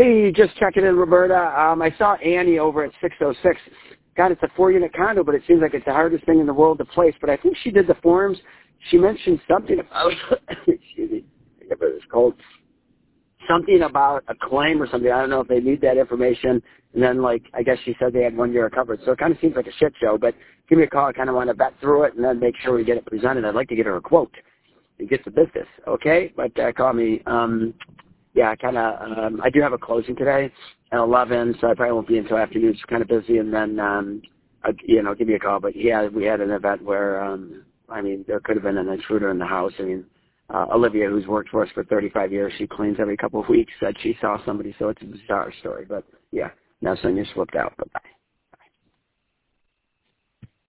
Hey, just checking in, Roberta. I saw Annie over at 606. God, it's a 4-unit condo, but it seems like it's the hardest thing in the world to place. But I think she did the forms. She mentioned something about, excuse me, I forget what it's called, something about a claim or something. I don't know if they need that information. And then, like, I guess she said they had 1 year of coverage. So it kind of seems like a shit show. But give me a call. I kind of want to vet through it and then make sure we get it presented. I'd like to get her a quote. It gets the business, okay? But call me. Yeah, I do have a closing today at 11, so I probably won't be until afternoon. It's kind of busy, and then, give me a call. But, yeah, we had an event where, there could have been an intruder in the house. Olivia, who's worked for us for 35 years, she cleans every couple of weeks, said she saw somebody, so it's a bizarre story. But, yeah, now Sonia slipped out. Bye-bye.